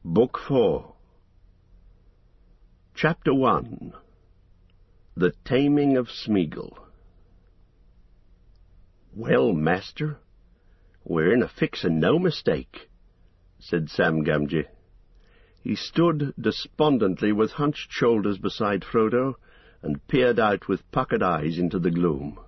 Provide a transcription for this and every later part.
Book 4 Chapter 1 The Taming of Smeagol. "Well, master, we're in a fix and no mistake," said Sam Gamgee. He stood despondently with hunched shoulders beside Frodo and peered out with puckered eyes into the gloom.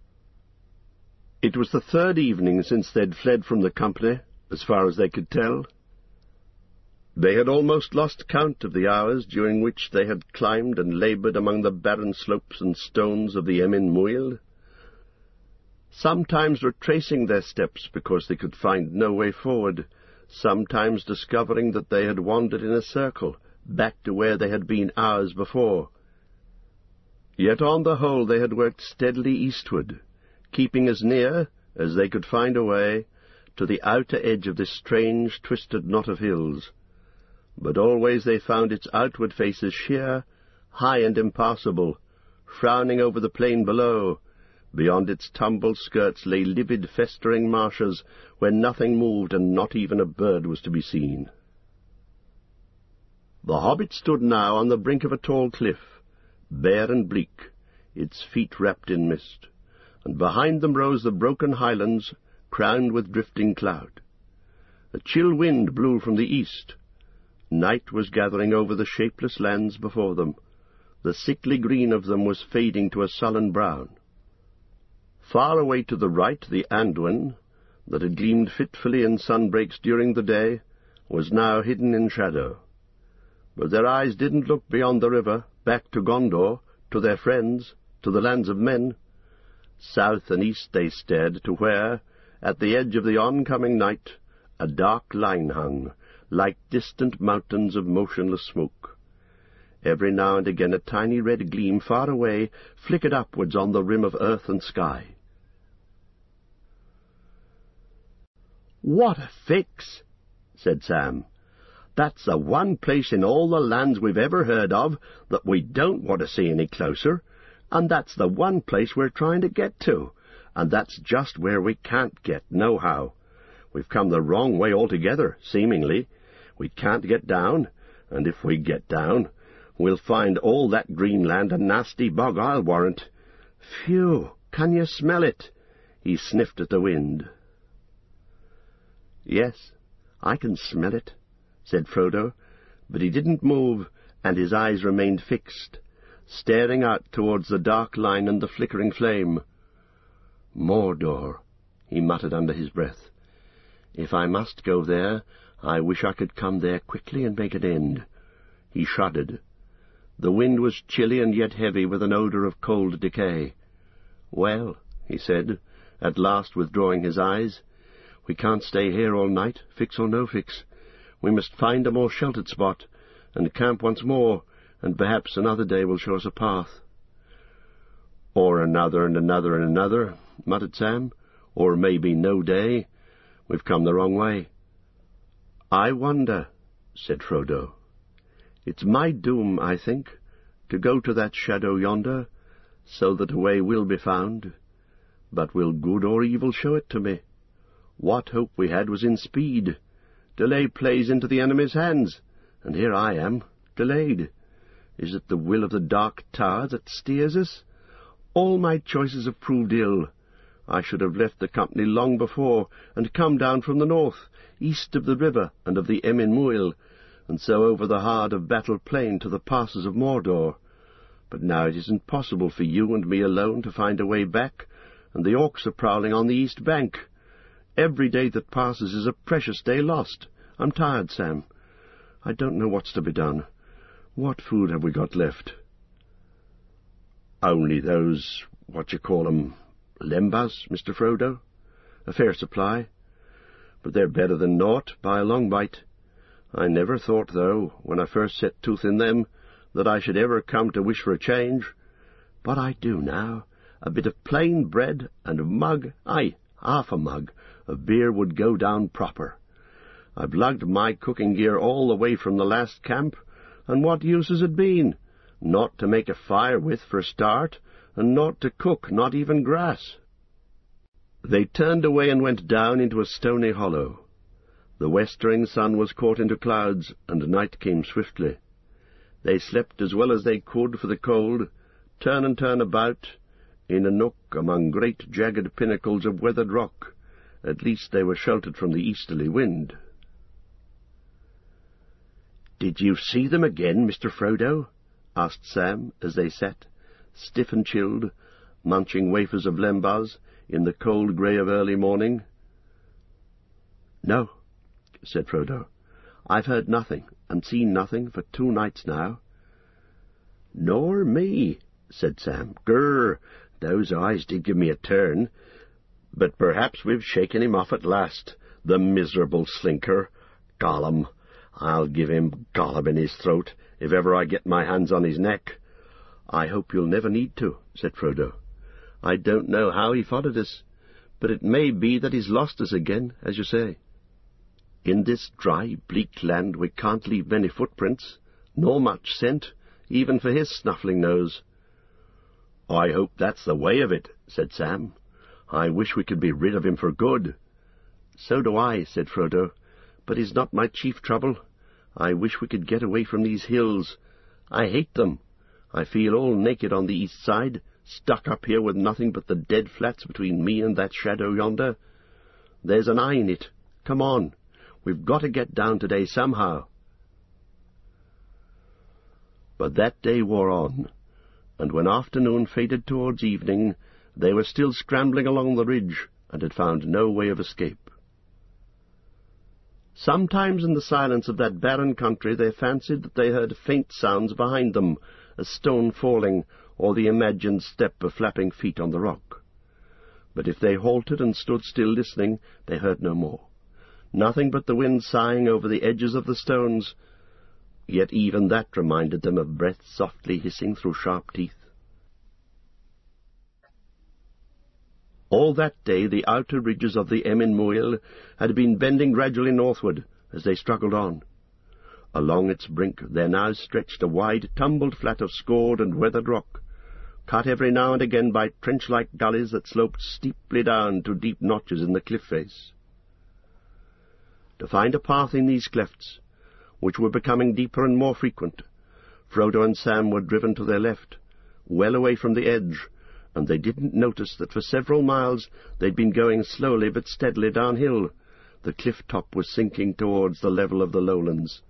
It was the third evening since they'd fled from the company, as far as they could tell. They had almost lost count of the hours during which they had climbed and laboured among the barren slopes and stones of the Emyn Muil, sometimes retracing their steps because they could find no way forward, sometimes discovering that they had wandered in a circle, back to where they had been hours before. Yet on the whole they had worked steadily eastward, keeping as near as they could find a way to the outer edge of this strange, twisted knot of hills. But always they found its outward faces sheer, high and impassable, frowning over the plain below. Beyond its tumbled skirts lay livid, festering marshes, where nothing moved and not even a bird was to be seen. The hobbit stood now on the brink of a tall cliff, bare and bleak, its feet wrapped in mist, and behind them rose the broken highlands, crowned with drifting cloud. A chill wind blew from the east. Night was gathering over the shapeless lands before them. The sickly green of them was fading to a sullen brown. Far away to the right, the Anduin, that had gleamed fitfully in sunbreaks during the day, was now hidden in shadow. But their eyes didn't look beyond the river, back to Gondor, to their friends, to the lands of men. South and east they stared to where, at the edge of the oncoming night, a dark line hung, like distant mountains of motionless smoke. Every now and again a tiny red gleam far away flickered upwards on the rim of earth and sky. "What a fix!" said Sam. "That's the one place in all the lands we've ever heard of that we don't want to see any closer, and that's the one place we're trying to get to, and that's just where we can't get nohow. We've come the wrong way altogether, seemingly. We can't get down, and if we get down, we'll find all that green land a nasty bog, I'll warrant. Phew, can you smell it?" He sniffed at the wind. "Yes, I can smell it," said Frodo, but he didn't move, and his eyes remained fixed, staring out towards the dark line and the flickering flame. "Mordor," he muttered under his breath. "If I must go there, I wish I could come there quickly and make an end." He shuddered. The wind was chilly and yet heavy with an odour of cold decay. "Well," he said, at last withdrawing his eyes, "we can't stay here all night, fix or no fix. We must find a more sheltered spot, and camp once more, and perhaps another day will show us a path." "Or another and another and another," muttered Sam. "Or maybe no day. We've come the wrong way." "I wonder," said Frodo. "It's my doom, I think, to go to that shadow yonder, so that a way will be found. But will good or evil show it to me? What hope we had was in speed. Delay plays into the enemy's hands, and here I am, delayed. Is it the will of the Dark Tower that steers us? All my choices have proved ill. I should have left the company long before, and come down from the north, east of the river and of the Emyn Muil, and so over the hard of Battle Plain to the passes of Mordor. But now it isn't possible for you and me alone to find a way back, and the orcs are prowling on the east bank. Every day that passes is a precious day lost. I'm tired, Sam. I don't know what's to be done. What food have we got left?" "Only those, lembas, Mr. Frodo. A fair supply. But they're better than naught, by a long bite. I never thought, though, when I first set tooth in them, that I should ever come to wish for a change. But I do now. A bit of plain bread and a mug, aye, half a mug, of beer would go down proper. I've lugged my cooking gear all the way from the last camp, and what use has it been? Not to make a fire with for a start, and not to cook, not even grass." They turned away and went down into a stony hollow. The westering sun was caught into clouds, and night came swiftly. They slept as well as they could for the cold, turn and turn about, in a nook among great jagged pinnacles of weathered rock. At least they were sheltered from the easterly wind. "Did you see them again, Mr. Frodo?" asked Sam, as they sat, stiff and chilled, munching wafers of lembas in the cold grey of early morning. "No," said Frodo. "I've heard nothing, and seen nothing for 2 nights now." "Nor me," said Sam. "Grr, those eyes did give me a turn. But perhaps we've shaken him off at last, the miserable slinker. Gollum! I'll give him Gollum in his throat, if ever I get my hands on his neck." "I hope you'll never need to," said Frodo. "I don't know how he followed us, but it may be that he's lost us again, as you say. In this dry, bleak land we can't leave many footprints, nor much scent, even for his snuffling nose." "I hope that's the way of it," said Sam. "I wish we could be rid of him for good." "So do I," said Frodo, "but he's not my chief trouble. I wish we could get away from these hills. I hate them. I feel all naked on the east side, stuck up here with nothing but the dead flats between me and that shadow yonder. There's an eye in it. Come on. We've got to get down today somehow." But that day wore on, and when afternoon faded towards evening, they were still scrambling along the ridge, and had found no way of escape. Sometimes in the silence of that barren country they fancied that they heard faint sounds behind them, a stone falling, or the imagined step of flapping feet on the rock. But if they halted and stood still listening, they heard no more. Nothing but the wind sighing over the edges of the stones, yet even that reminded them of breath softly hissing through sharp teeth. All that day the outer ridges of the Emyn Muil had been bending gradually northward as they struggled on. Along its brink there now stretched a wide, tumbled flat of scored and weathered rock, cut every now and again by trench-like gullies that sloped steeply down to deep notches in the cliff face. To find a path in these clefts, which were becoming deeper and more frequent, Frodo and Sam were driven to their left, well away from the edge, and they didn't notice that for several miles they'd been going slowly but steadily downhill. The cliff-top was sinking towards the level of the lowlands.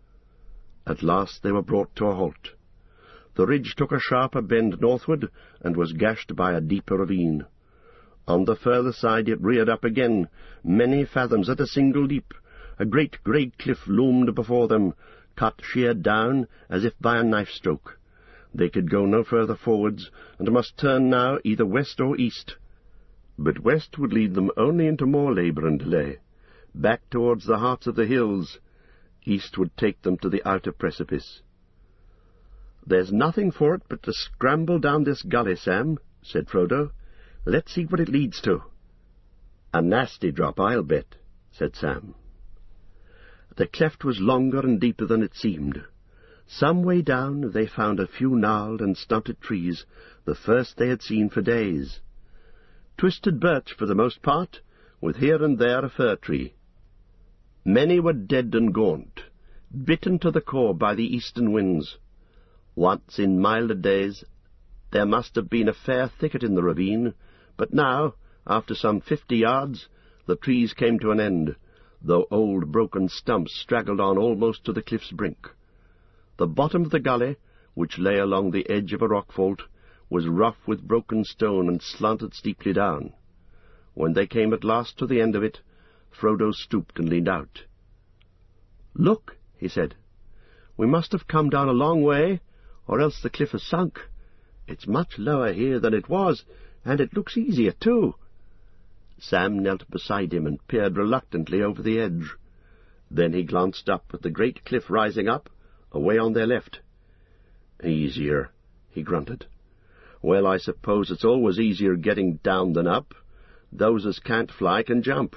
At last they were brought to a halt. The ridge took a sharper bend northward, and was gashed by a deeper ravine. On the further side it reared up again, many fathoms at a single leap. A great grey cliff loomed before them, cut sheer down as if by a knife-stroke. They could go no further forwards, and must turn now either west or east. But west would lead them only into more labour and delay, back towards the hearts of the hills. East would take them to the outer precipice. "There's nothing for it but to scramble down this gully, Sam," said Frodo. "Let's see what it leads to." "A nasty drop, I'll bet," said Sam. The cleft was longer and deeper than it seemed. Some way down they found a few gnarled and stunted trees, the first they had seen for days. Twisted birch for the most part, with here and there a fir tree. Many were dead and gaunt, bitten to the core by the eastern winds. Once in milder days there must have been a fair thicket in the ravine, but now, after some 50 yards, the trees came to an end, though old broken stumps straggled on almost to the cliff's brink. The bottom of the gully, which lay along the edge of a rock fault, was rough with broken stone and slanted steeply down. When they came at last to the end of it, Frodo stooped and leaned out. "Look," he said, "we must have come down a long way, or else the cliff has sunk. It's much lower here than it was, and it looks easier, too." Sam knelt beside him and peered reluctantly over the edge. Then he glanced up at the great cliff rising up, away on their left. "Easier," he grunted. "Well, I suppose it's always easier getting down than up. Those as can't fly can jump."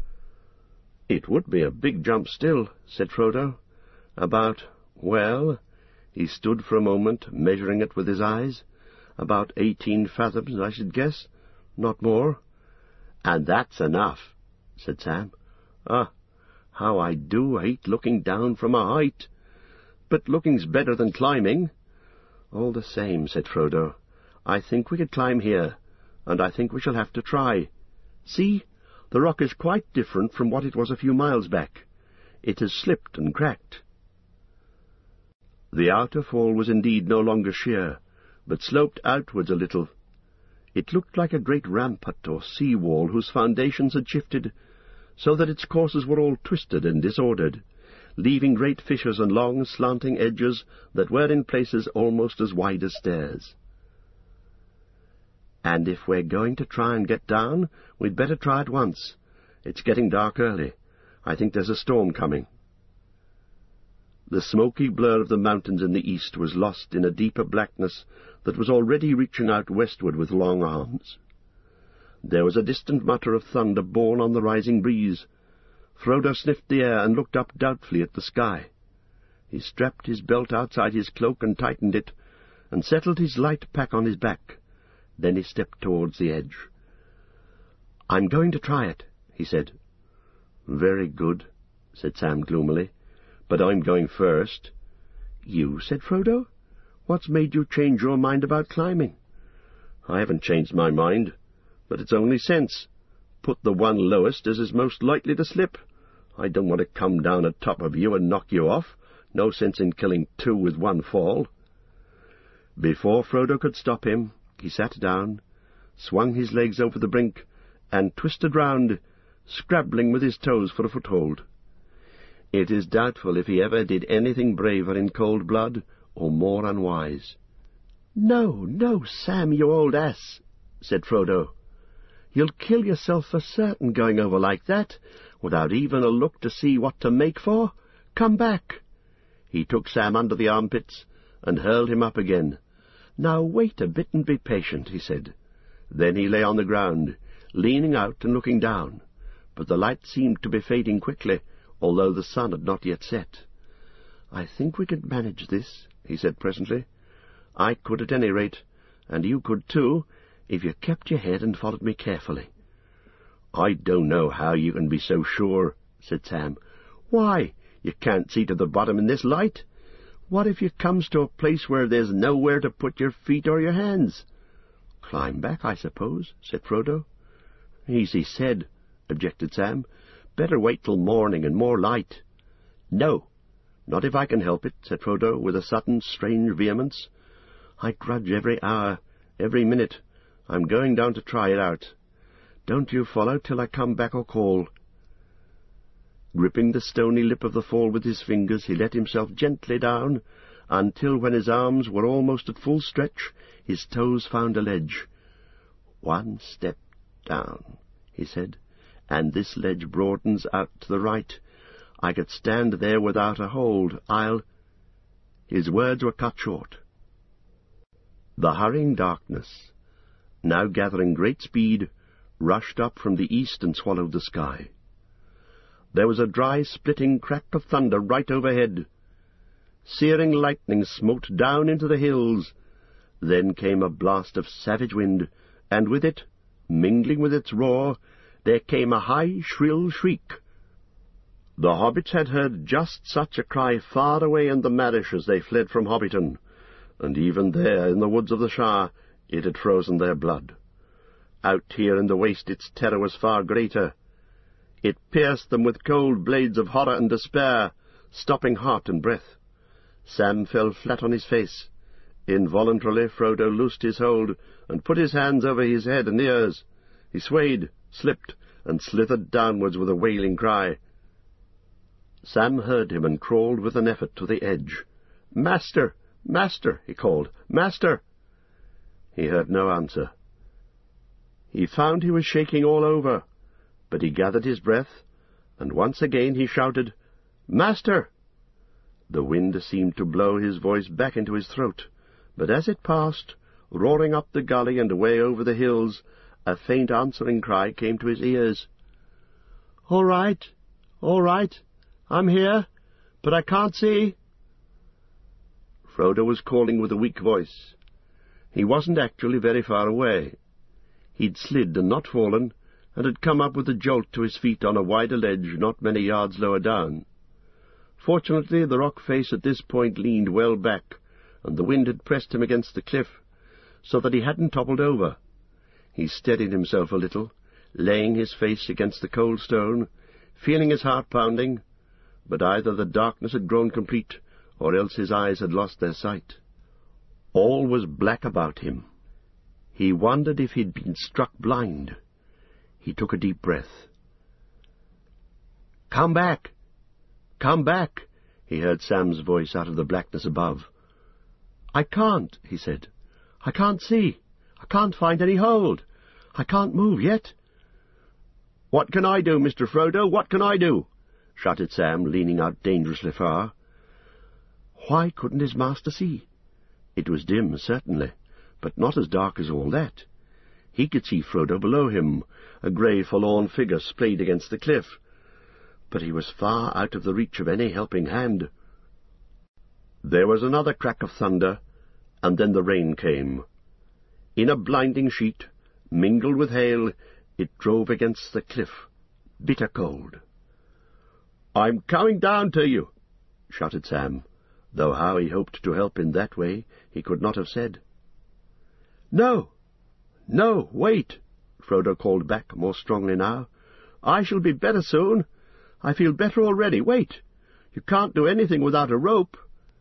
"It would be a big jump still," said Frodo. Well, he stood for a moment, measuring it with his eyes. "About 18 fathoms, I should guess. Not more." "And that's enough," said Sam. "Ah, How I do hate looking down from a height! But looking's better than climbing." "All the same," said Frodo, "I think we could climb here, and I think we shall have to try. See, the rock is quite different from what it was a few miles back. It has slipped and cracked." The outer fall was indeed no longer sheer, but sloped outwards a little. It looked like a great rampart or sea-wall whose foundations had shifted, so that its courses were all twisted and disordered, leaving great fissures and long slanting edges that were in places almost as wide as stairs. "And if we're going to try and get down, we'd better try at once. It's getting dark early. I think there's a storm coming." The smoky blur of the mountains in the east was lost in a deeper blackness that was already reaching out westward with long arms. There was a distant mutter of thunder borne on the rising breeze. Frodo sniffed the air and looked up doubtfully at the sky. He strapped his belt outside his cloak and tightened it, and settled his light pack on his back. Then he stepped towards the edge. "I'm going to try it," he said. "Very good," said Sam gloomily. "But I'm going first." "You?" said Frodo. "What's made you change your mind about climbing?" "I haven't changed my mind, but it's only sense. Put the one lowest as is most likely to slip. I don't want to come down atop of you and knock you off. No sense in killing two with one fall." Before Frodo could stop him, he sat down, swung his legs over the brink, and twisted round, scrabbling with his toes for a foothold. It is doubtful if he ever did anything braver in cold blood, or more unwise. "No, no, Sam, you old ass," said Frodo. "You'll kill yourself for certain going over like that, without even a look to see what to make for. Come back." He took Sam under the armpits and hurled him up again. "Now wait a bit and be patient," he said. Then he lay on the ground, leaning out and looking down, but the light seemed to be fading quickly, although the sun had not yet set. "I think we could manage this," he said presently. "I could at any rate, and you could too, if you kept your head and followed me carefully." "I don't know how you can be so sure," said Sam. "Why, you can't see to the bottom in this light. What if you comes to a place where there's nowhere to put your feet or your hands?" "Climb back, I suppose," said Frodo. "Easy said," objected Sam. "Better wait till morning and more light." "No, not if I can help it," said Frodo, with a sudden strange vehemence. "I grudge every hour, every minute. I'm going down to try it out. Don't you follow till I come back or call." Gripping the stony lip of the fall with his fingers, he let himself gently down, until, when his arms were almost at full stretch, his toes found a ledge. "One step down," he said, "and this ledge broadens out to the right. I could stand there without a hold. His words were cut short. The hurrying darkness, now gathering great speed, rushed up from the east and swallowed the sky. There was a dry, splitting crack of thunder right overhead. Searing lightning smote down into the hills. Then came a blast of savage wind, and with it, mingling with its roar, there came a high, shrill shriek. The hobbits had heard just such a cry far away in the Marish as they fled from Hobbiton, and even there, in the woods of the Shire, it had frozen their blood. Out here in the waste its terror was far greater. It pierced them with cold blades of horror and despair, stopping heart and breath. Sam fell flat on his face. Involuntarily Frodo loosed his hold and put his hands over his head and ears. He swayed, slipped, and slithered downwards with a wailing cry. Sam heard him and crawled with an effort to the edge. "Master! Master!" he called. "Master!" He heard no answer. He found he was shaking all over, but he gathered his breath, and once again he shouted, "Master!" The wind seemed to blow his voice back into his throat, but as it passed, roaring up the gully and away over the hills, a faint answering cry came to his ears. All right, I'm here, but I can't see." Frodo was calling with a weak voice. He wasn't actually very far away. He'd slid and not fallen, and had come up with a jolt to his feet on a wider ledge not many yards lower down. Fortunately, the rock face at this point leaned well back, and the wind had pressed him against the cliff, so that he hadn't toppled over. He steadied himself a little, laying his face against the cold stone, feeling his heart pounding, but either the darkness had grown complete, or else his eyes had lost their sight. All was black about him. He wondered if he'd been struck blind. He took a deep breath. "Come back! Come back!" he heard Sam's voice out of the blackness above. "I can't," he said. "I can't see. I can't find any hold. I can't move yet." "What can I do, Mr. Frodo? What can I do?" shouted Sam, leaning out dangerously far. Why couldn't his master see? It was dim, certainly, but not as dark as all that. He could see Frodo below him, a grey, forlorn figure splayed against the cliff, but he was far out of the reach of any helping hand. There was another crack of thunder, and then the rain came. In a blinding sheet, mingled with hail, it drove against the cliff, bitter cold. "I'm coming down to you," shouted Sam, though how he hoped to help in that way he could not have said. "No, no, wait," Frodo called back more strongly now. "I shall be better soon. I feel better already. Wait. You can't do anything without a rope."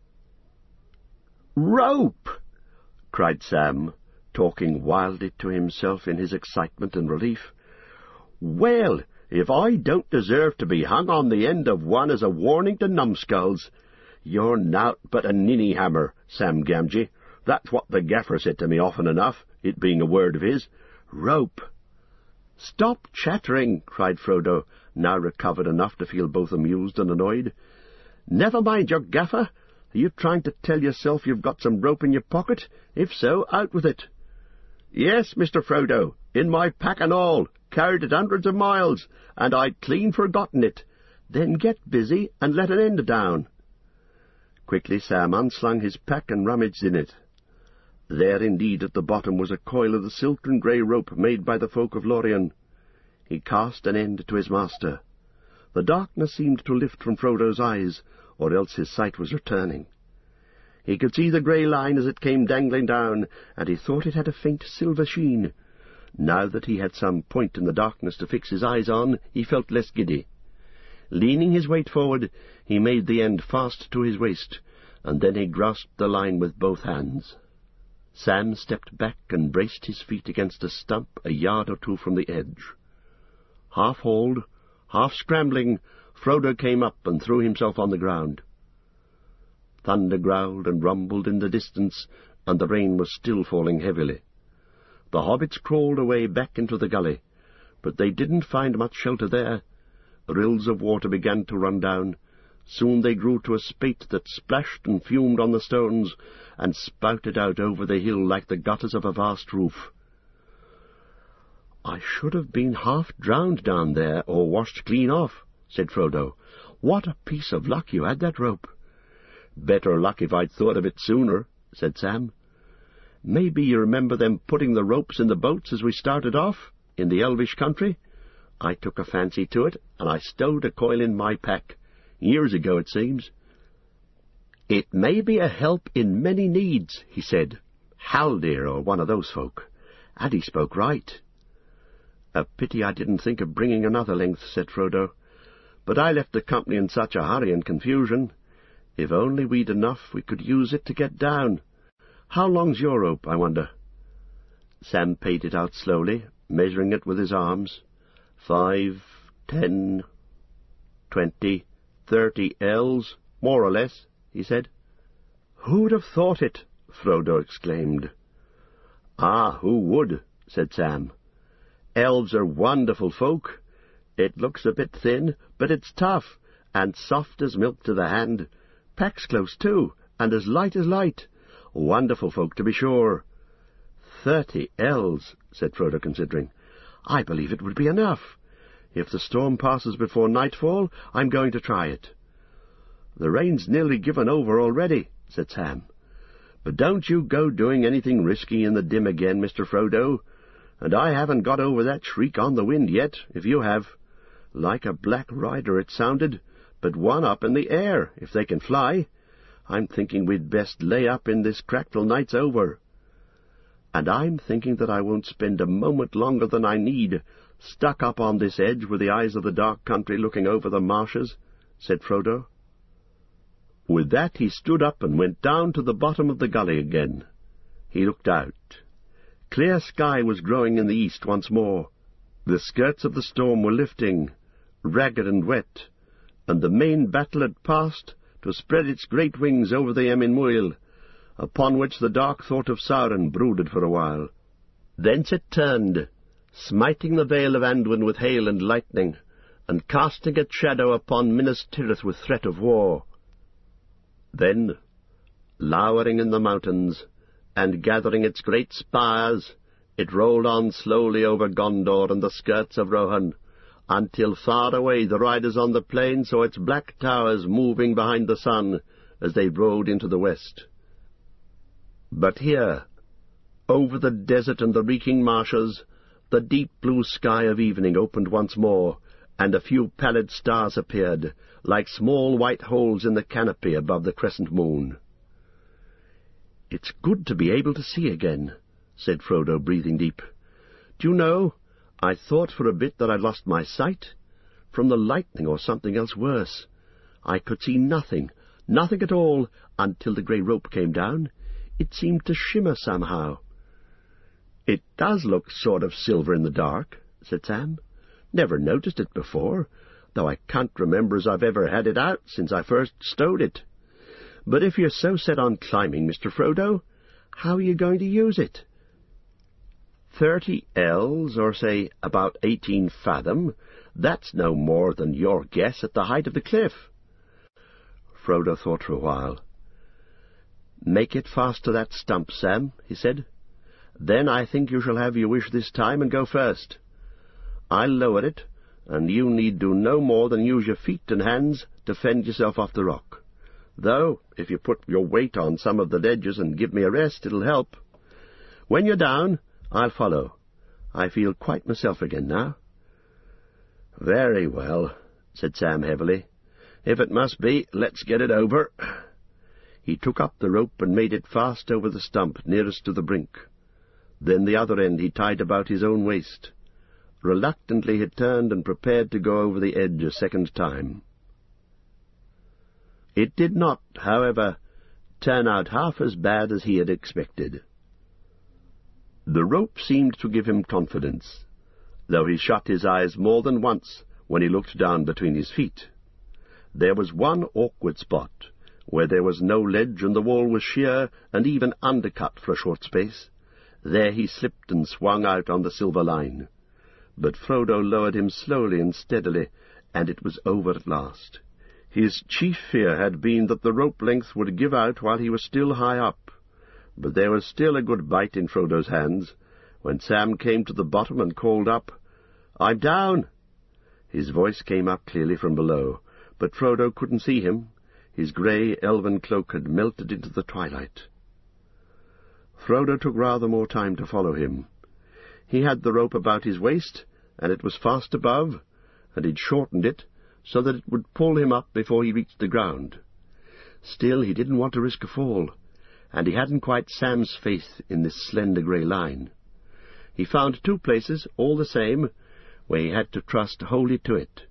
"Rope!" cried Sam, talking wildly to himself in his excitement and relief. "Well, if I don't deserve to be hung on the end of one as a warning to numbskulls, you're nowt but a ninny-hammer, Sam Gamgee. That's what the gaffer said to me often enough, it being a word of his. Rope." "Stop chattering," cried Frodo, now recovered enough to feel both amused and annoyed. "Never mind your gaffer. Are you trying to tell yourself you've got some rope in your pocket? If so, out with it." "Yes, Mr. Frodo, in my pack and all, carried it hundreds of miles, and I'd clean forgotten it." "Then get busy and let an end down." Quickly Sam unslung his pack and rummaged in it. There indeed at the bottom was a coil of the silken grey rope made by the folk of Lorien. He cast an end to his master. The darkness seemed to lift from Frodo's eyes, or else his sight was returning. He could see the grey line as it came dangling down, and he thought it had a faint silver sheen. Now that he had some point in the darkness to fix his eyes on, he felt less giddy. Leaning his weight forward, he made the end fast to his waist, and then he grasped the line with both hands. Sam stepped back and braced his feet against a stump a yard or two from the edge. Half-hauled, half-scrambling, Frodo came up and threw himself on the ground. Thunder growled and rumbled in the distance, and the rain was still falling heavily. The hobbits crawled away back into the gully, but they didn't find much shelter there. Rills of water began to run down. Soon they grew to a spate that splashed and fumed on the stones, and spouted out over the hill like the gutters of a vast roof. "I should have been half drowned down there, or washed clean off," said Frodo. "What a piece of luck you had that rope." "Better luck if I'd thought of it sooner," said Sam. "Maybe you remember them putting the ropes in the boats as we started off, in the Elvish country? I took a fancy to it, and I stowed a coil in my pack. Years ago, it seems." "It may be a help in many needs," he said. Haldir, or one of those folk. And he spoke right. "A pity I didn't think of bringing another length," said Frodo. "But I left the company in such a hurry and confusion. If only we'd enough, we could use it to get down. How long's your rope, I wonder?" Sam paid it out slowly, measuring it with his arms. 5, 10, 20, 30 ells, more or less," he said. "Who'd have thought it?" Frodo exclaimed. "Ah, who would?" said Sam. "Elves are wonderful folk. It looks a bit thin, but it's tough, and soft as milk to the hand. Packs close, too, and as light as light. Wonderful folk, to be sure." 30 ells, said Frodo, considering. "I believe it would be enough. If the storm passes before nightfall, I'm going to try it." "The rain's nearly given over already," said Sam. "But don't you go doing anything risky in the dim again, Mr. Frodo. and I haven't got over that shriek on the wind yet, if you have. Like a black rider it sounded, but one up in the air, if they can fly. I'm thinking we'd best lay up in this crack till night's over. And I'm thinking that I won't spend a moment longer than I need, stuck up on this edge with the eyes of the dark country looking over the marshes," said Frodo. With that he stood up and went down to the bottom of the gully again. He looked out. Clear sky was growing in the east once more. The skirts of the storm were lifting, ragged and wet, and the main battle had passed to spread its great wings over the Emyn Muil, upon which the dark thought of Sauron brooded for a while. Thence it turned, smiting the vale of Anduin with hail and lightning, and casting its shadow upon Minas Tirith with threat of war. Then, lowering in the mountains, and gathering its great spires, it rolled on slowly over Gondor and the skirts of Rohan, until far away the riders on the plain saw its black towers moving behind the sun as they rode into the west. But here, over the desert and the reeking marshes, the deep blue sky of evening opened once more, and a few pallid stars appeared, like small white holes in the canopy above the crescent moon. "It's good to be able to see again," said Frodo, breathing deep. "Do you know, I thought for a bit that I'd lost my sight, from the lightning or something else worse. I could see nothing at all, until the grey rope came down. It seemed to shimmer somehow." "It does look sort of silver in the dark," said Sam. "Never noticed it before, though I can't remember as I've ever had it out since I first stowed it. But if you're so set on climbing, Mr. Frodo, how are you going to use it?" 30 ells, or say about 18 fathom, that's no more than your guess at the height of the cliff." Frodo thought for a while. "Make it fast to that stump, Sam," he said. "Then I think you shall have your wish this time and go first. I'll lower it, and you need do no more than use your feet and hands to fend yourself off the rock. Though, if you put your weight on some of the ledges and give me a rest, it'll help. When you're down, I'll follow. I feel quite myself again now." "Very well," said Sam heavily. "If it must be, let's get it over." He took up the rope and made it fast over the stump nearest to the brink. Then the other end he tied about his own waist. Reluctantly he turned and prepared to go over the edge a second time. It did not, however, turn out half as bad as he had expected. The rope seemed to give him confidence, though he shut his eyes more than once when he looked down between his feet. There was one awkward spot, where there was no ledge and the wall was sheer and even undercut for a short space. There he slipped and swung out on the silver line. But Frodo lowered him slowly and steadily, and it was over at last. His chief fear had been that the rope length would give out while he was still high up, but there was still a good bite in Frodo's hands when Sam came to the bottom and called up, "I'm down!" His voice came up clearly from below, but Frodo couldn't see him. His grey elven cloak had melted into the twilight. Frodo took rather more time to follow him. He had the rope about his waist, and it was fast above, and he'd shortened it so that it would pull him up before he reached the ground. Still, he didn't want to risk a fall, and he hadn't quite Sam's faith in this slender grey line. He found 2 places, all the same, where he had to trust wholly to it.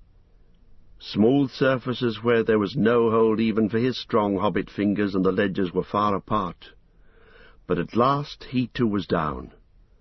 Smooth surfaces where there was no hold even for his strong hobbit fingers, and the ledges were far apart. But at last he too was down.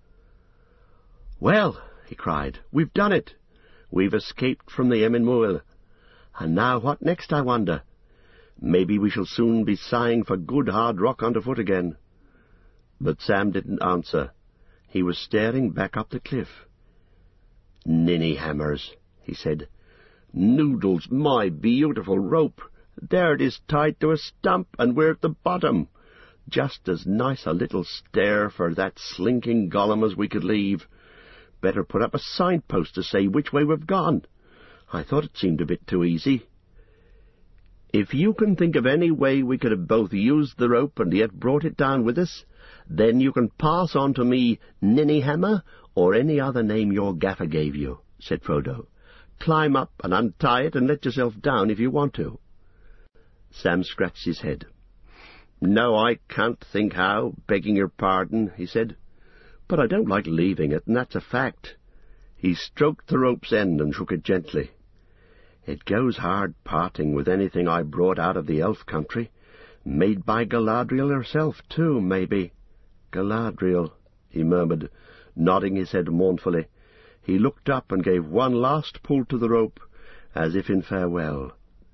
"Well," he cried, "we've done it. We've escaped from the Emyn Muil. And now what next, I wonder? Maybe we shall soon be sighing for good hard rock underfoot again." But Sam didn't answer. He was staring back up the cliff. "Ninny hammers," he said. "Noodles, my beautiful rope! There it is tied to a stump, and we're at the bottom. Just as nice a little stair for that slinking Gollum as we could leave. Better put up a signpost to say which way we've gone. I thought it seemed a bit too easy. If you can think of any way we could have both used the rope and yet brought it down with us, Then you can pass on to me Ninnyhammer, or any other name your gaffer gave you," said Frodo. "Climb up and untie it and let yourself down if you want to." Sam scratched his head. "No, I can't think how, begging your pardon," he said. "But I don't like leaving it, and that's a fact." He stroked the rope's end and shook it gently. "It goes hard parting with anything I brought out of the elf country. Made by Galadriel herself, too, maybe." "Galadriel," he murmured, nodding his head mournfully. He looked up and gave one last pull to the rope, as if in farewell.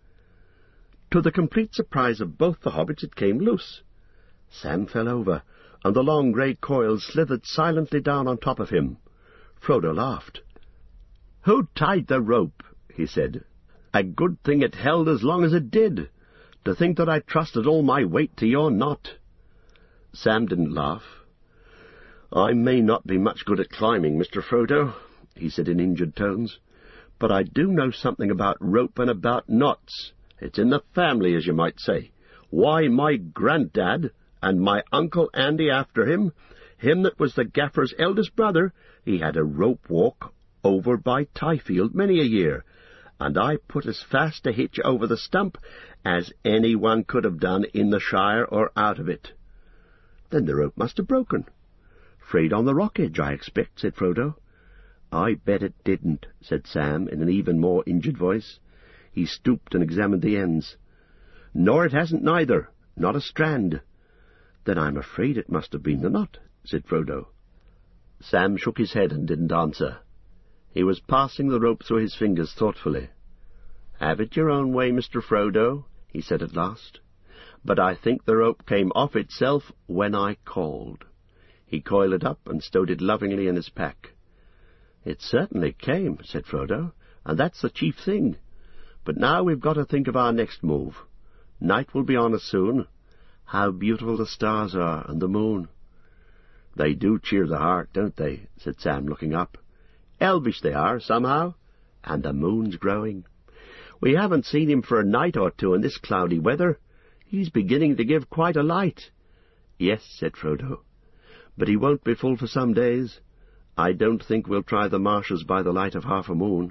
To the complete surprise of both the hobbits, it came loose. Sam fell over, and the long grey coils slithered silently down on top of him. Frodo laughed. "Who tied the rope?" he said. "A good thing it held as long as it did. To think that I trusted all my weight to your knot." Sam didn't laugh. "I may not be much good at climbing, Mr. Frodo," he said in injured tones, "but I do know something about rope and about knots. It's in the family, as you might say. Why, my granddad, and my Uncle Andy after him that was the gaffer's eldest brother, he had a rope walk over by Tyfield many a year, and I put as fast a hitch over the stump as anyone could have done in the Shire or out of it." "Then the rope must have broken." "Frayed on the rock edge, I expect," said Frodo. "I bet it didn't," said Sam in an even more injured voice. He stooped and examined the ends. "Nor it hasn't neither, not a strand." "Then I'm afraid it must have been the knot," said Frodo. Sam shook his head and didn't answer. He was passing the rope through his fingers thoughtfully. "Have it your own way, Mr. Frodo," he said at last. "But I think the rope came off itself when I called." He coiled it up and stowed it lovingly in his pack. "It certainly came," said Frodo, "and that's the chief thing. But now we've got to think of our next move. Night will be on us soon. How beautiful the stars are, and the moon." "They do cheer the heart, don't they?" said Sam, looking up. "Elvish they are, somehow. And the moon's growing. We haven't seen him for a night or two in this cloudy weather. He's beginning to give quite a light." "Yes," said Frodo, "but he won't be full for some days. I don't think we'll try the marshes by the light of half a moon."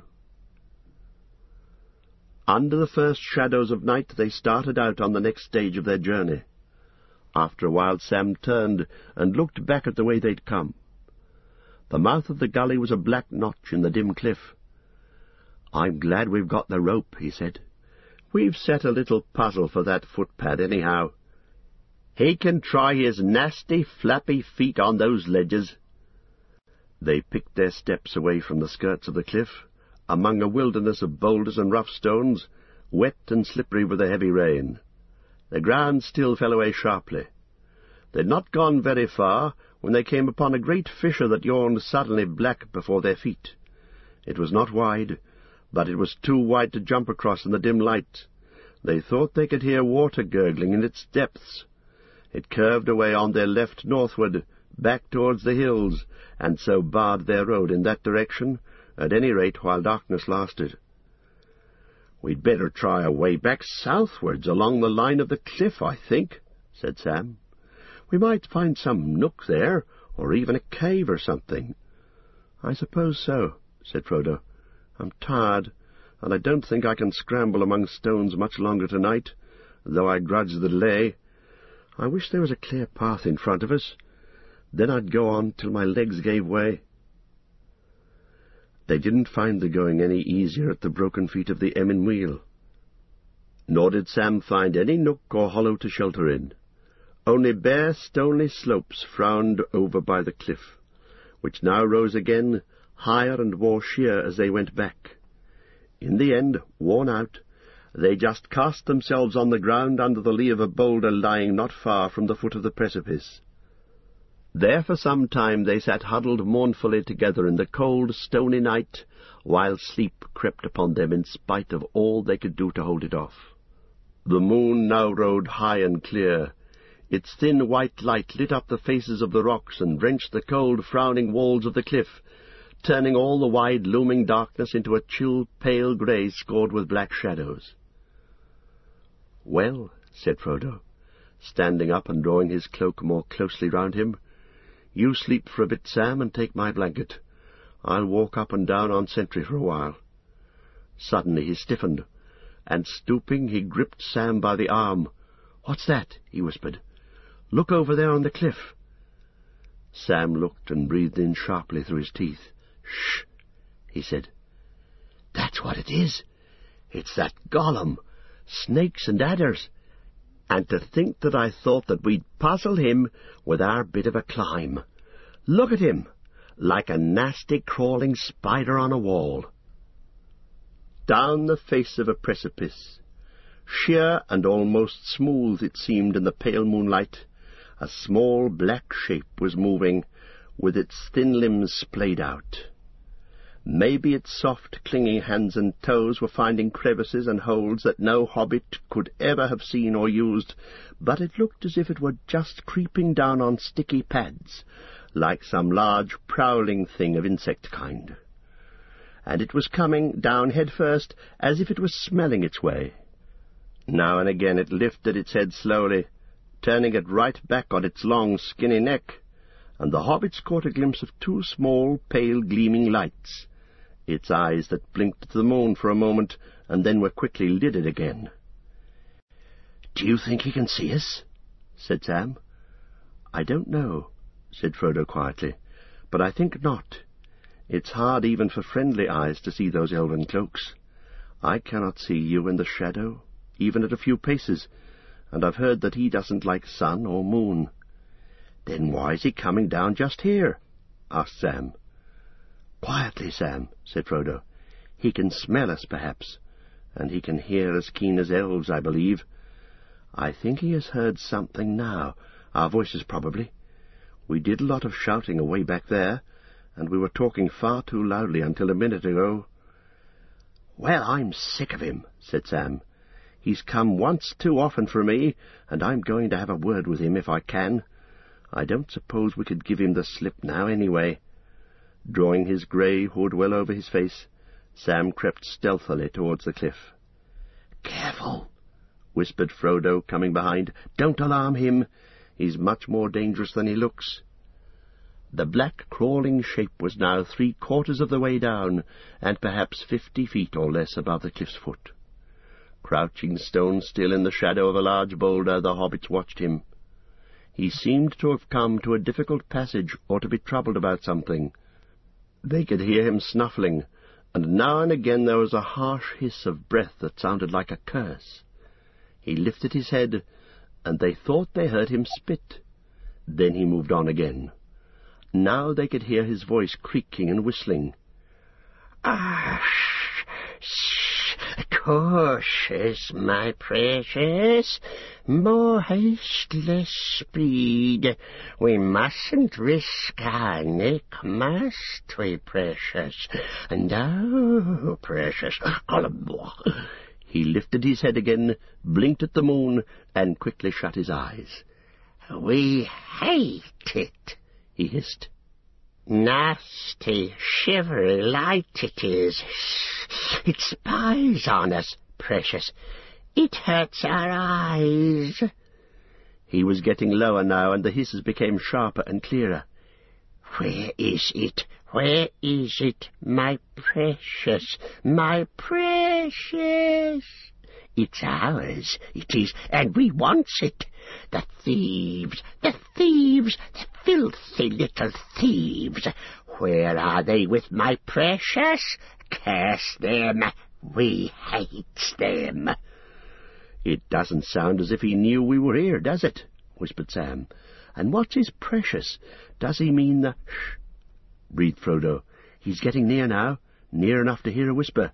Under the first shadows of night they started out on the next stage of their journey. After a while Sam turned and looked back at the way they'd come. The mouth of the gully was a black notch in the dim cliff. "I'm glad we've got the rope," he said. "We've set a little puzzle for that footpad, anyhow. He can try his nasty, flappy feet on those ledges." They picked their steps away from the skirts of the cliff, among a wilderness of boulders and rough stones, wet and slippery with the heavy rain. The ground still fell away sharply. They'd not gone very far when they came upon a great fissure that yawned suddenly black before their feet. It was not wide, but it was too wide to jump across in the dim light. They thought they could hear water gurgling in its depths. It curved away on their left northward, back towards the hills, and so barred their road in that direction, at any rate while darkness lasted. "We'd better try a way back southwards along the line of the cliff, I think," said Sam. "We might find some nook there, or even a cave or something." "I suppose so," said Frodo. "I'm tired, and I don't think I can scramble among stones much longer tonight, though I grudge the delay. I wish there was a clear path in front of us. Then I'd go on till my legs gave way." They didn't find the going any easier at the broken feet of the Emyn Muil. Nor did Sam find any nook or hollow to shelter in. Only bare stony slopes frowned over by the cliff, which now rose again, higher and more sheer as they went back. In the end, worn out, they just cast themselves on the ground under the lee of a boulder lying not far from the foot of the precipice. There for some time they sat huddled mournfully together in the cold, stony night, while sleep crept upon them in spite of all they could do to hold it off. The moon now rode high and clear. Its thin white light lit up the faces of the rocks and drenched the cold, frowning walls of the cliff, turning all the wide, looming darkness into a chill, pale grey scored with black shadows. "Well," said Frodo, standing up and drawing his cloak more closely round him. "You sleep for a bit, Sam, and take my blanket. I'll walk up and down on sentry for a while." Suddenly he stiffened, and stooping he gripped Sam by the arm. "What's that?" he whispered. "Look over there on the cliff." Sam looked and breathed in sharply through his teeth. "Shh," he said. "That's what it is. It's that Gollum. Snakes and adders. And to think that I thought that we'd puzzle him with our bit of a climb. Look at him, like a nasty crawling spider on a wall." Down the face of a precipice, sheer and almost smooth it seemed in the pale moonlight, a small black shape was moving, with its thin limbs splayed out. Maybe its soft, clinging hands and toes were finding crevices and holes that no hobbit could ever have seen or used, but it looked as if it were just creeping down on sticky pads, like some large, prowling thing of insect kind. And it was coming down head first, as if it was smelling its way. Now and again it lifted its head slowly, turning it right back on its long, skinny neck, and the hobbits caught a glimpse of two small, pale, gleaming lights, its eyes that blinked at the moon for a moment, and then were quickly lidded again. "Do you think he can see us?" said Sam. "I don't know," said Frodo quietly, "but I think not. It's hard even for friendly eyes to see those elven cloaks. I cannot see you in the shadow, even at a few paces, and I've heard that he doesn't like sun or moon." "Then why is he coming down just here?" asked Sam. "Quietly, Sam," said Frodo. "He can smell us, perhaps, and he can hear as keen as elves, I believe. I think he has heard something now, our voices probably. We did a lot of shouting away back there, and we were talking far too loudly until a minute ago." "Well, I'm sick of him," said Sam. "He's come once too often for me, and I'm going to have a word with him if I can. I don't suppose we could give him the slip now, anyway." Drawing his grey hood well over his face, Sam crept stealthily towards the cliff. "Careful," whispered Frodo, coming behind. "Don't alarm him. He's much more dangerous than he looks." The black crawling shape was now 3/4 of the way down, and perhaps 50 feet or less above the cliff's foot. Crouching stone still in the shadow of a large boulder, the hobbits watched him. He seemed to have come to a difficult passage, or to be troubled about something. They could hear him snuffling, and now and again there was a harsh hiss of breath that sounded like a curse. He lifted his head, and they thought they heard him spit. Then he moved on again. Now they could hear his voice creaking and whistling. "Ah, shh, cautious, my precious. More haste, less speed. We mustn't risk our neck, must we, precious? And oh, precious." He lifted his head again, blinked at the moon, and quickly shut his eyes. "We hate it," he hissed. "Nasty, shivery light it is. It spies on us, precious. It hurts our eyes." He was getting lower now, and the hisses became sharper and clearer. "Where is it? Where is it, my precious, my precious?" "It's ours, it is, and we wants it. The thieves, the filthy little thieves. Where are they with my precious? Curse them, we hates them." "It doesn't sound as if he knew we were here, does it?" whispered Sam. "And what's his precious? Does he mean the—" "Shh!" breathed Frodo. "He's getting near now, near enough to hear a whisper."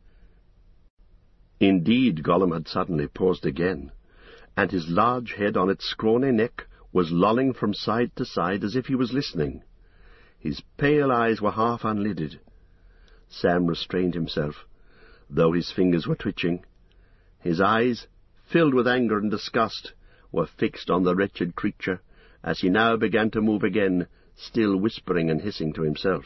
Indeed, Gollum had suddenly paused again, and his large head on its scrawny neck was lolling from side to side as if he was listening. His pale eyes were half unlidded. Sam restrained himself, though his fingers were twitching. His eyes, filled with anger and disgust, were fixed on the wretched creature, as he now began to move again, still whispering and hissing to himself.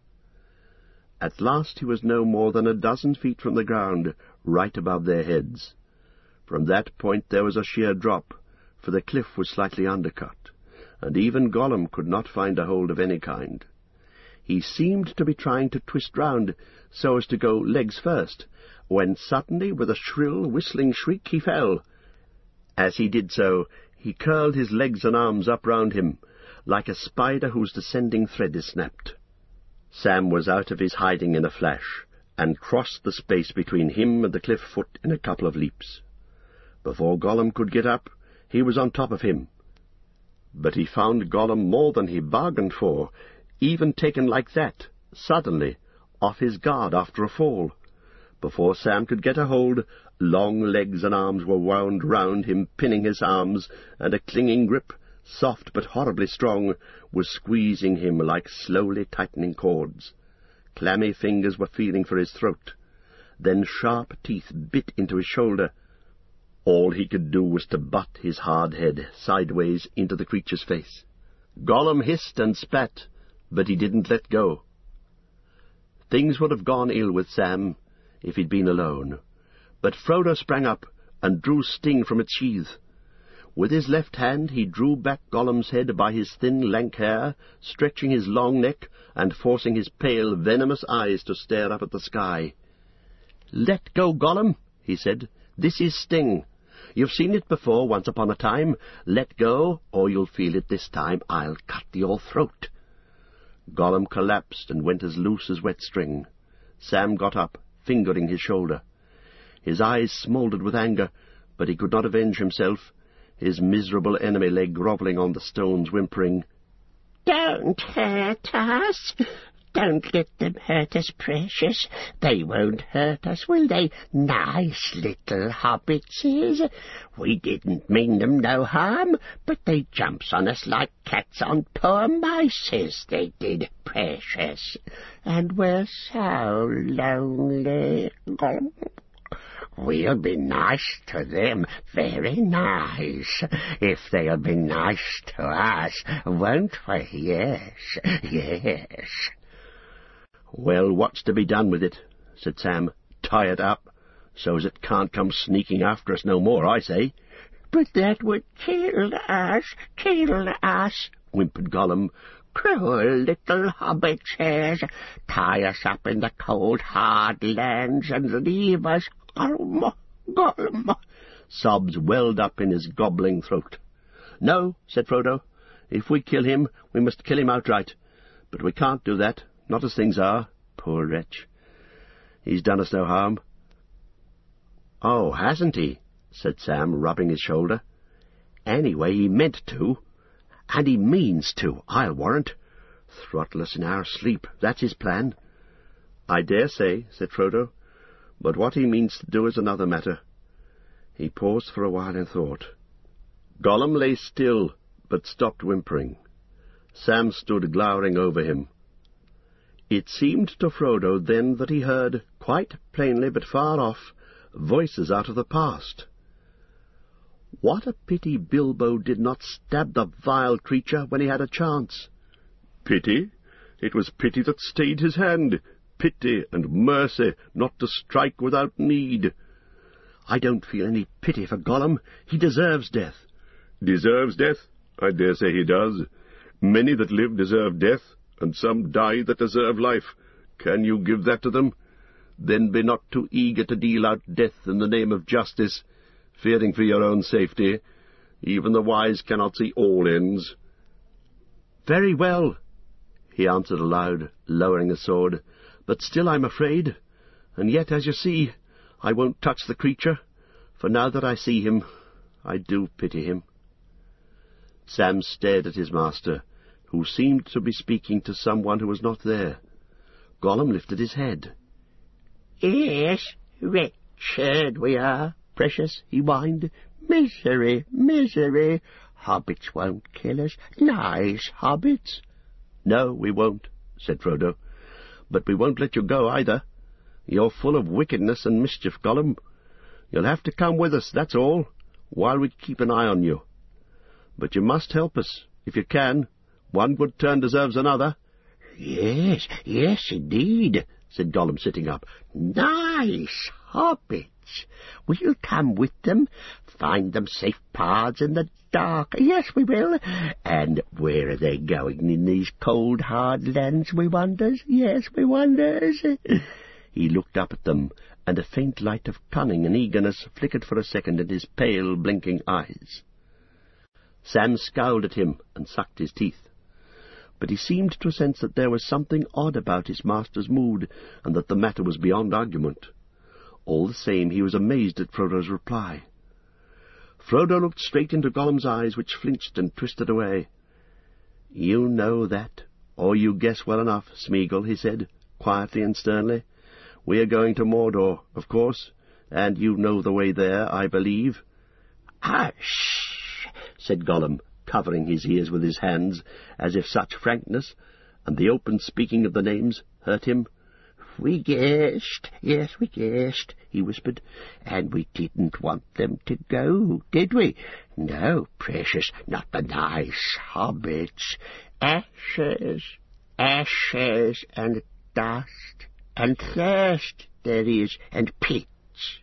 At last he was no more than 12 feet from the ground, right above their heads. From that point there was a sheer drop, for the cliff was slightly undercut, and even Gollum could not find a hold of any kind. He seemed to be trying to twist round so as to go legs first, when suddenly, with a shrill, whistling shriek, he fell. As he did so, he curled his legs and arms up round him, like a spider whose descending thread is snapped. Sam was out of his hiding in a flash, and crossed the space between him and the cliff foot in a couple of leaps. Before Gollum could get up, he was on top of him. But he found Gollum more than he bargained for, even taken like that, suddenly, off his guard after a fall. Before Sam could get a hold, long legs and arms were wound round him, pinning his arms, and a clinging grip, soft but horribly strong, was squeezing him like slowly tightening cords. Clammy fingers were feeling for his throat. Then sharp teeth bit into his shoulder. All he could do was to butt his hard head sideways into the creature's face. Gollum hissed and spat, but he didn't let go. Things would have gone ill with Sam if he'd been alone, but Frodo sprang up and drew Sting from its sheath. With his left hand he drew back Gollum's head by his thin, lank hair, stretching his long neck and forcing his pale, venomous eyes to stare up at the sky. "Let go, Gollum," he said. "This is Sting. You've seen it before, once upon a time. Let go, or you'll feel it this time. I'll cut your throat." Gollum collapsed and went as loose as wet string. Sam got up, fingering his shoulder. His eyes smouldered with anger, but he could not avenge himself. His miserable enemy lay grovelling on the stones, whimpering, "Don't hurt us! Don't let them hurt us, precious. They won't hurt us, will they? Nice little hobbitses. We didn't mean them no harm, but they jumps on us like cats on poor mices, they did, precious. And we're so lonely. We'll be nice to them, very nice, if they'll be nice to us, won't we? Yes, yes." "Well, what's to be done with it?" said Sam. "Tie it up, so as it can't come sneaking after us no more, I say." "But that would kill us, whimpered Gollum. "Cruel little hobbitses, tie us up in the cold, hard lands and leave us, Gollum, Gollum." Sobs welled up in his gobbling throat. "No," said Frodo. "If we kill him, we must kill him outright. But we can't do that, not as things are. Poor wretch. He's done us no harm." "Oh, hasn't he?" said Sam, rubbing his shoulder. "Anyway, he meant to, and he means to, I'll warrant. Throttle us in our sleep, that's his plan." "I dare say," said Frodo, "but what he means to do is another matter." He paused for a while in thought. Gollum lay still, but stopped whimpering. Sam stood glowering over him. It seemed to Frodo then that he heard, quite plainly but far off, voices out of the past. What a pity Bilbo did not stab the vile creature when he had a chance. Pity? It was pity that stayed his hand. Pity and mercy, not to strike without need. I don't feel any pity for Gollum. He deserves death. Deserves death? I dare say he does. Many that live deserve death, and some die that deserve life. Can you give that to them? Then be not too eager to deal out death in the name of justice, fearing for your own safety. Even the wise cannot see all ends." "Very well," he answered aloud, lowering his sword, "but still I'm afraid. And yet, as you see, I won't touch the creature, for now that I see him, I do pity him." Sam stared at his master, who seemed to be speaking to someone who was not there. Gollum lifted his head. "Yes, wretched we are, precious," he whined. "Misery, misery. Hobbits won't kill us. Nice hobbits." "No, we won't," said Frodo. "But we won't let you go either. You're full of wickedness and mischief, Gollum. You'll have to come with us, that's all, while we keep an eye on you. But you must help us, if you can. One good turn deserves another." "Yes, yes, indeed," said Gollum, sitting up. "Nice hobbits. hobbits. We'll come with them, find them safe paths in the dark. Yes, we will. And where are they going in these cold, hard lands, we wonders? Yes, we wonders. He looked up at them, and a faint light of cunning and eagerness flickered for a second in his pale, blinking eyes. Sam scowled at him and sucked his teeth, but he seemed to sense that there was something odd about his master's mood, and that the matter was beyond argument. All the same, he was amazed at Frodo's reply. Frodo looked straight into Gollum's eyes, which flinched and twisted away. "You know that, or you guess well enough, Smeagol," he said, quietly and sternly. "We are going to Mordor, of course, and you know the way there, I believe." "Hush!" said Gollum, covering his ears with his hands, as if such frankness, and the open speaking of the names, hurt him. "We guessed, yes, we guessed," he whispered, "and we didn't want them to go, did we? No, precious, not the nice hobbits. Ashes, ashes, and dust, and thirst there is, and pits,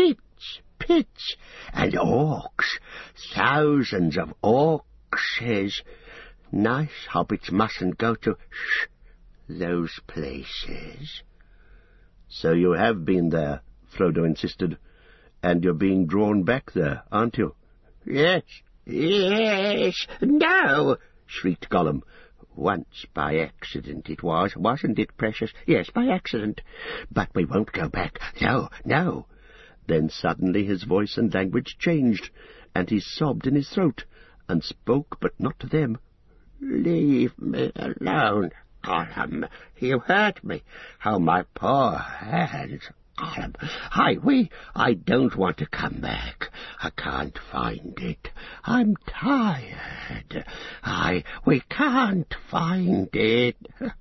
and orcs, thousands of orcs. Says, nice hobbits mustn't go to those places." "So you have been there," Frodo insisted, "and you're being drawn back there, aren't you?" Yes, no!" shrieked Gollum. "Once by accident it was, wasn't it, precious? Yes, by accident. But we won't go back. No, no." Then suddenly his voice and language changed, and he sobbed in his throat, and spoke, but not to them. "Leave me alone, Gollum. You hurt me. Oh, my poor hands, Gollum. I don't want to come back. I can't find it. I'm tired. We can't find it.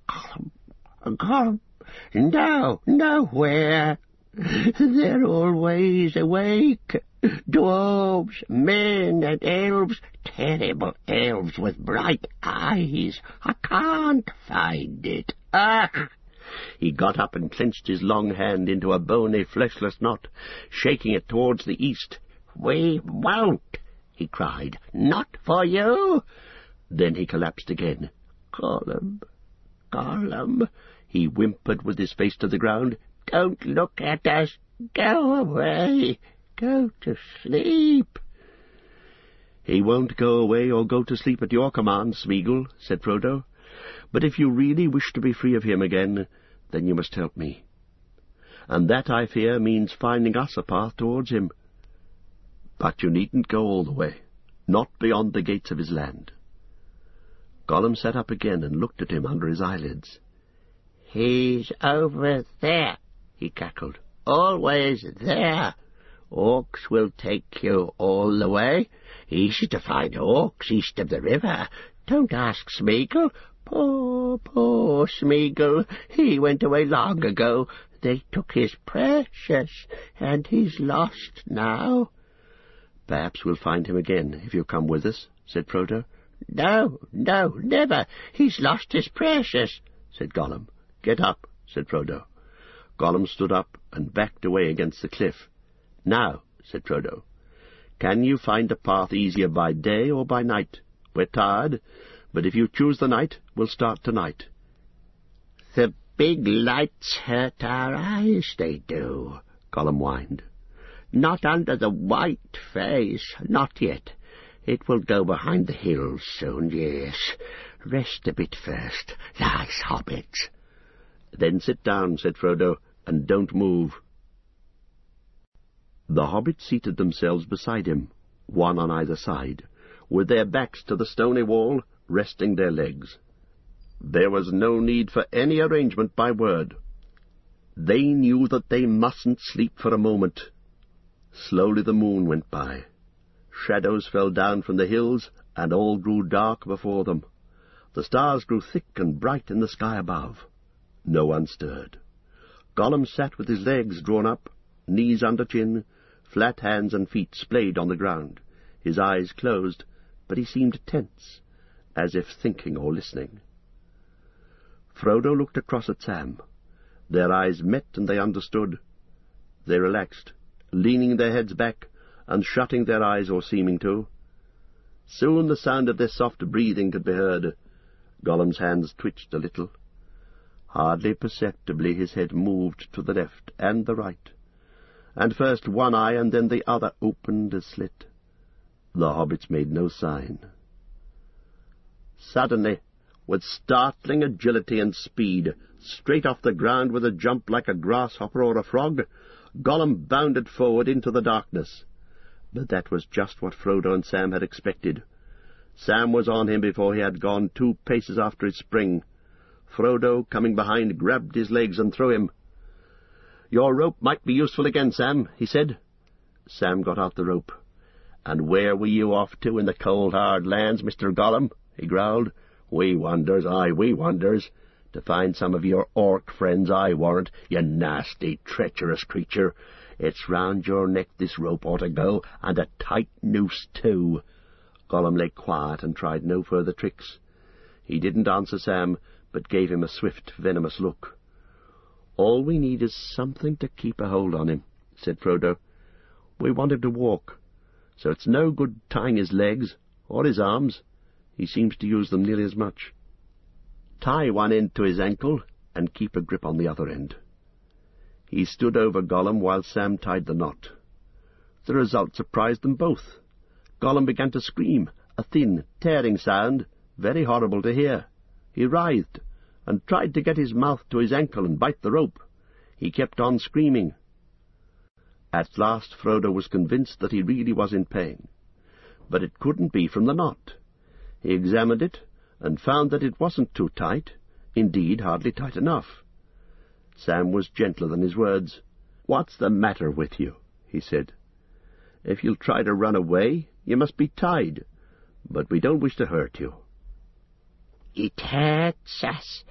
Gollum, no, nowhere. They're always awake. Dwarves, men, and elves, terrible elves with bright eyes. I can't find it. Ah!" He got up and clenched his long hand into a bony, fleshless knot, shaking it towards the east. "We won't," he cried. "Not for you." Then he collapsed again. "Gollum, Gollum," he whimpered with his face to the ground. "Don't look at us. Go away. Go to sleep." "He won't go away or go to sleep at your command, Smeagol," said Frodo. "But if you really wish to be free of him again, then you must help me. And that, I fear, means finding us a path towards him. But you needn't go all the way, not beyond the gates of his land." Gollum sat up again and looked at him under his eyelids. "He's over there," he cackled. "Always there. Orcs will take you all the way. Easy to find orcs east of the river. Don't ask Smeagol. Poor Smeagol. He went away long ago. They took his precious, and he's lost now." "Perhaps we'll find him again, if you'll come with us," said Frodo. No, never. He's lost his precious," said Gollum. "Get up," said Frodo. Gollum stood up and backed away against the cliff. "Now," said Frodo, "can you find a path easier by day or by night? We're tired, but if you choose the night, we'll start tonight." "The big lights hurt our eyes, they do," Gollum whined. "Not under the white face, not yet. It will go behind the hills soon, yes. Rest a bit first. Nice hobbits." "Then sit down," said Frodo, "and don't move." The hobbits seated themselves beside him, one on either side, with their backs to the stony wall, resting their legs. There was no need for any arrangement by word. They knew that they mustn't sleep for a moment. Slowly the moon went by. Shadows fell down from the hills, and all grew dark before them. The stars grew thick and bright in the sky above. No one stirred. Gollum sat with his legs drawn up, knees under chin, flat hands and feet splayed on the ground, his eyes closed, but he seemed tense, as if thinking or listening. Frodo looked across at Sam. Their eyes met, and they understood. They relaxed, leaning their heads back and shutting their eyes or seeming to. Soon the sound of their soft breathing could be heard. Gollum's hands twitched a little. Hardly perceptibly his head moved to the left and the right, and first one eye and then the other opened a slit. The hobbits made no sign. Suddenly, with startling agility and speed, straight off the ground with a jump like a grasshopper or a frog, Gollum bounded forward into the darkness. But that was just what Frodo and Sam had expected. Sam was on him before he had gone 2 paces after his spring. Frodo, coming behind, grabbed his legs and threw him. "Your rope might be useful again, Sam," he said. Sam got out the rope. "And where were you off to in the cold, hard lands, Mr. Gollum?" he growled. "We wonders, aye, we wonders. To find some of your orc friends, I warrant, you nasty, treacherous creature. It's round your neck this rope ought to go, and a tight noose, too." Gollum lay quiet and tried no further tricks. He didn't answer Sam, but gave him a swift, venomous look. "All we need is something to keep a hold on him," said Frodo. "We want him to walk, so it's no good tying his legs or his arms. He seems to use them nearly as much. Tie one end to his ankle and keep a grip on the other end." He stood over Gollum while Sam tied the knot. The result surprised them both. Gollum began to scream, a thin, tearing sound, very horrible to hear. He writhed, and tried to get his mouth to his ankle and bite the rope. He kept on screaming. At last Frodo was convinced that he really was in pain, but it couldn't be from the knot. He examined it, and found that it wasn't too tight, indeed hardly tight enough. Sam was gentler than his words. "What's the matter with you?" he said. "If you'll try to run away, you must be tied, but we don't wish to hurt you." "It hurts us,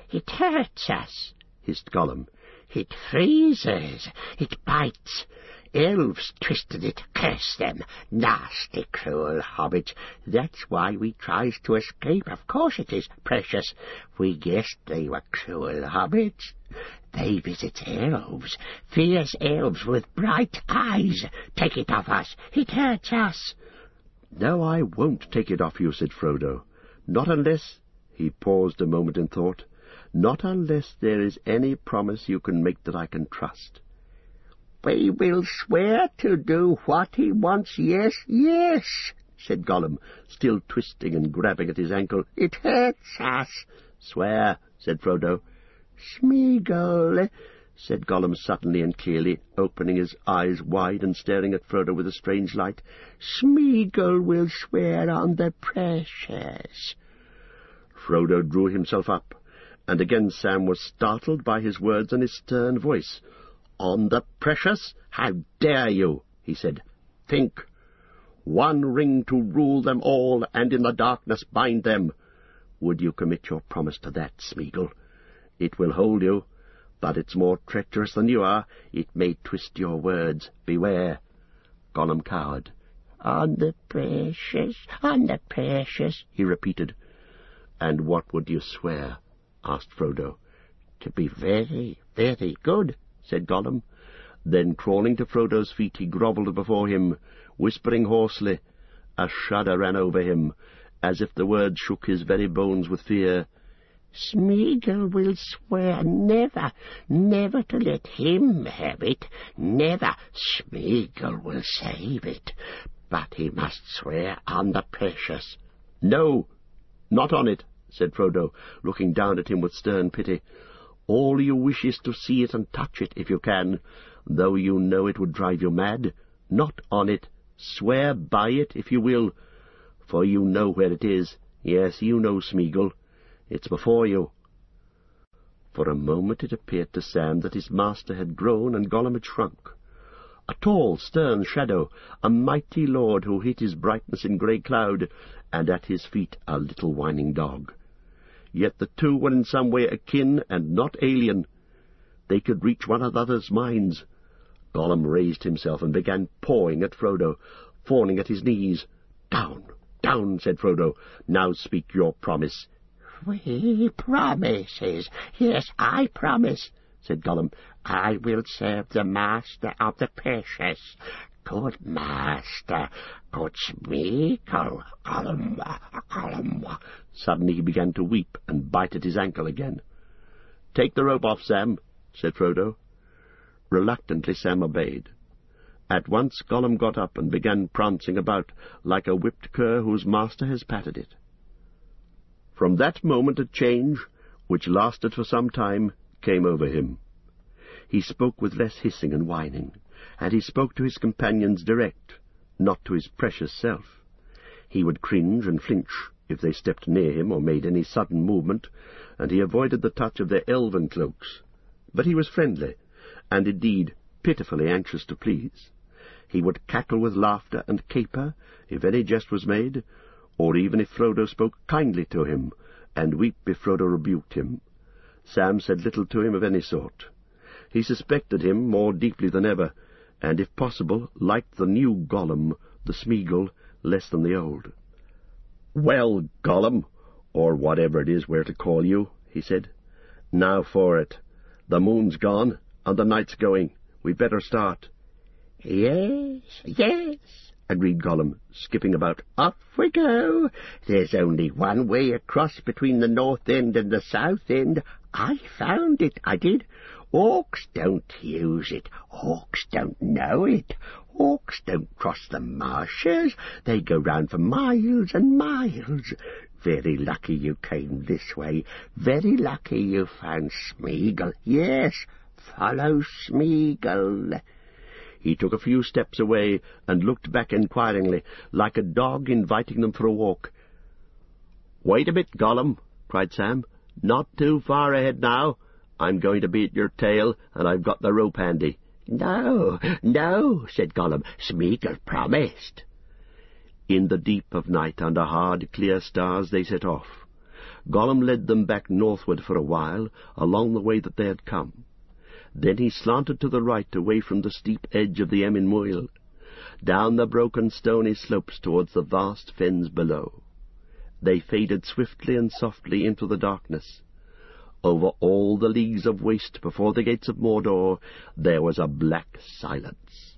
hissed Gollum. "It freezes, it bites. Elves twisted it, curse them, nasty, cruel hobbits. That's why we tries to escape. Of course it is, precious. We guessed they were cruel hobbits. They visit elves, fierce elves with bright eyes. Take it off us, it hurts us." "No, I won't take it off you," said Frodo. "Not unless—" He paused a moment in thought. "Not unless there is any promise you can make that I can trust." "We will swear to do what he wants, yes, yes," said Gollum, still twisting and grabbing at his ankle. "It hurts us." "Swear," said Frodo. "Smeagol," said Gollum suddenly and clearly, opening his eyes wide and staring at Frodo with a strange light. "Smeagol will swear on the precious." Frodo drew himself up, and again Sam was startled by his words and his stern voice. "On the precious? How dare you?" he said. "Think! 1 ring to rule them all, and in the darkness bind them. Would you commit your promise to that, Smeagol? It will hold you, but it's more treacherous than you are. It may twist your words. Beware." Gollum cowered. On the precious, he repeated. "And what would you swear?" asked Frodo. "To be very, very good," said Gollum. Then, crawling to Frodo's feet, he grovelled before him, whispering hoarsely. A shudder ran over him, as if the words shook his very bones with fear. "Smeagol will swear never, never to let him have it. Never. Smeagol will save it. But he must swear on the precious." "No, not on it," said Frodo, looking down at him with stern pity. "All you wish is to see it and touch it, if you can, though you know it would drive you mad. Not on it. Swear by it, if you will, for you know where it is. Yes, you know, Smeagol. It's before you." For a moment it appeared to Sam that his master had grown and Gollum had shrunk. A tall, stern shadow, a mighty lord who hid his brightness in grey cloud, and at his feet a little whining dog. Yet the two were in some way akin and not alien. They could reach one another's minds. Gollum raised himself and began pawing at Frodo, fawning at his knees. "Down, down," said Frodo. "Now speak your promise." "We promises. Yes, I promise." said Gollum. "I will serve the master of the precious. Good master, good Smeagol, Gollum, Gollum." Suddenly he began to weep and bite at his ankle again. "Take the rope off, Sam," said Frodo. Reluctantly Sam obeyed. At once Gollum got up and began prancing about like a whipped cur whose master has patted it. From that moment a change, which lasted for some time, came over him. He spoke with less hissing and whining, and he spoke to his companions direct, not to his precious self. He would cringe and flinch if they stepped near him or made any sudden movement, and he avoided the touch of their elven cloaks. But he was friendly, and indeed pitifully anxious to please. He would cackle with laughter and caper if any jest was made, or even if Frodo spoke kindly to him, and weep if Frodo rebuked him. Sam said little to him of any sort. He suspected him more deeply than ever, and, if possible, liked the new Gollum, the Smeagol, less than the old. "Well, Gollum, or whatever it is we're to call you," he said. "Now for it. The moon's gone, and the night's going. We'd better start." "Yes, yes," agreed Gollum, skipping about. "Off we go. There's only one way across between the north end and the south end. I found it, I did. Orcs don't use it. Orcs don't know it. Orcs don't cross the marshes. They go round for miles and miles. Very lucky you came this way. Very lucky you found Smeagol. Yes, follow Smeagol." He took a few steps away and looked back inquiringly, like a dog inviting them for a walk. "Wait a bit, Gollum," cried Sam. "Not too far ahead now. I'm going to be at your tail, and I've got the rope handy." "No, no," said Gollum. "Smeagol promised." In the deep of night, under hard, clear stars, they set off. Gollum led them back northward for a while, along the way that they had come. Then he slanted to the right, away from the steep edge of the Emyn Muil, down the broken stony slopes towards the vast fens below. They faded swiftly and softly into the darkness. Over all the leagues of waste before the gates of Mordor there was a black silence.